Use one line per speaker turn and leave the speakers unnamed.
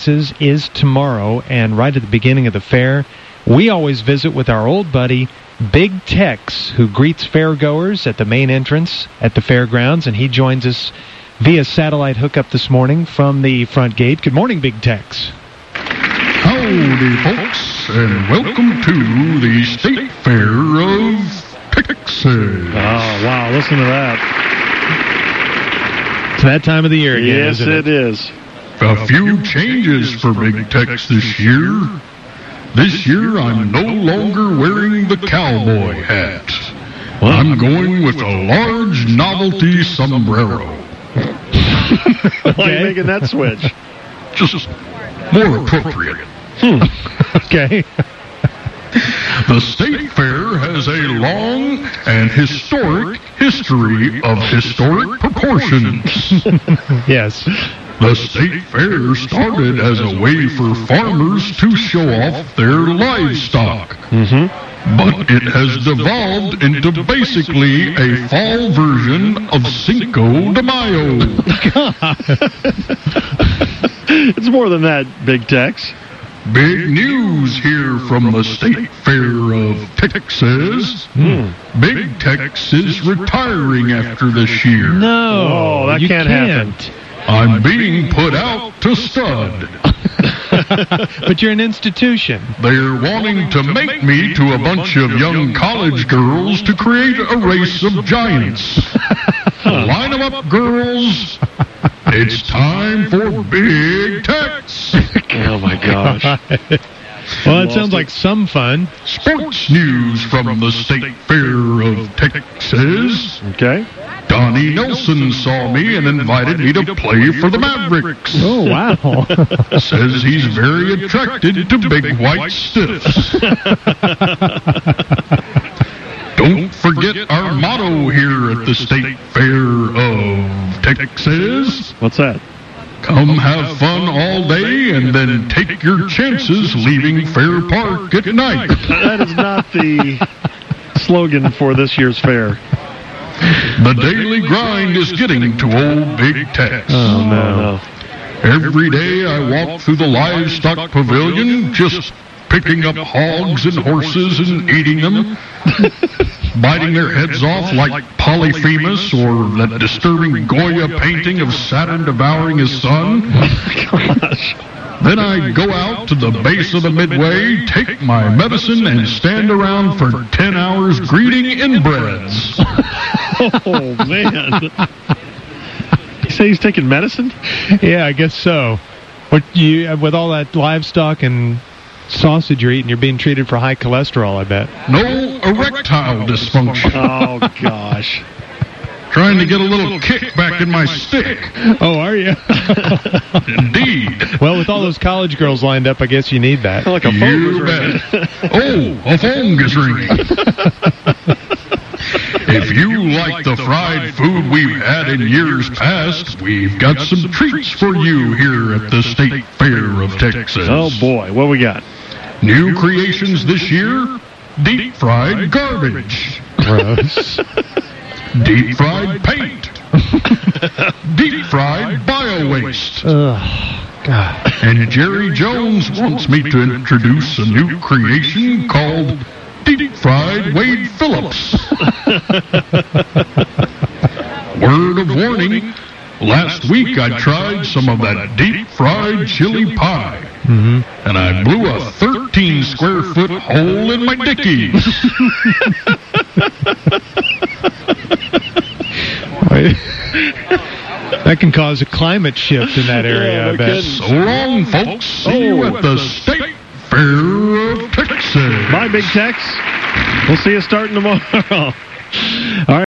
Texas is tomorrow, and right at the beginning of the fair, we always visit with our old buddy, Big Tex, who greets fairgoers at the main entrance at the fairgrounds, and he joins us via satellite hookup this morning from the front gate. Good morning, Big Tex.
Howdy, folks, and welcome to the State Fair of Texas.
Oh, wow, listen to that.
It's that time of the year again,
yes,
isn't it?
It is.
A few changes for Big Tex this year. This year, I'm no longer wearing the cowboy hat. I'm going with a large novelty sombrero.
Why are you making that switch?
Just more appropriate.
Okay.
The State Fair has a long and historic history of historic proportions.
Yes.
The State Fair started as a way for farmers to show off their livestock. But it has devolved into basically a fall version of Cinco de Mayo.
It's more than that, Big Tex.
Big news here from the State Fair of Texas. Big Tex is retiring after this year.
No,
Oh, that
you
can't happen.
I'm being put out to stud.
But you're an institution.
They're wanting to make me to a bunch of young college girls to create a race of giants. Line them up, girls. It's time for Big Tex.
Oh, my gosh.
Well, it sounds like some fun.
Sports news from the State Fair of Texas.
Okay.
Donnie Nelson saw me and invited me to play for the Mavericks.
Oh, wow.
Says he's very attracted to big white stiffs. Don't forget our motto here at the State Fair of Texas.
What's that?
Come have fun all day and then take your chances leaving Fair Park at night.
That is not the slogan for this year's fair.
The daily grind is getting to old Big Tex.
Oh, no.
Every day I walk through the livestock pavilion, just picking up hogs and horses and eating them, biting their heads off like Polyphemus or that disturbing Goya painting of Saturn devouring his son.
Gosh.
Then I go out to the base of the Midway, take my medicine, and stand around for 10 hours greeting inbreds.
Oh, man. You say he's taking medicine?
Yeah, I guess so. But with all that livestock and sausage you're eating, you're being treated for high cholesterol, I bet.
No erectile dysfunction.
Oh, gosh.
Trying to get a little kick back in my stick.
Oh, are you?
Indeed.
Well, with all those college girls lined up, I guess you need that.
Like a phone was
You
ringing.
bet. Oh, a phone is ringing. If you like the fried food we've had in years past, we've got some treats for you here at the State Fair of Texas.
Oh, boy. What we got?
New creations this year, deep-fried garbage.
Gross.
Deep-fried paint. Deep-fried bio-waste.
Ugh, God.
And Jerry Jones wants me to introduce a new creation called Deep-Fried Wade Phillips. Word of warning, last week I tried some of that deep-fried chili pie. And I blew a 13-square-foot hole in my dickies.
That can cause a climate shift in that area, I bet.
So long, folks. See you at the State Fair of Texas.
Bye, Big Tex. We'll see you starting tomorrow. All right.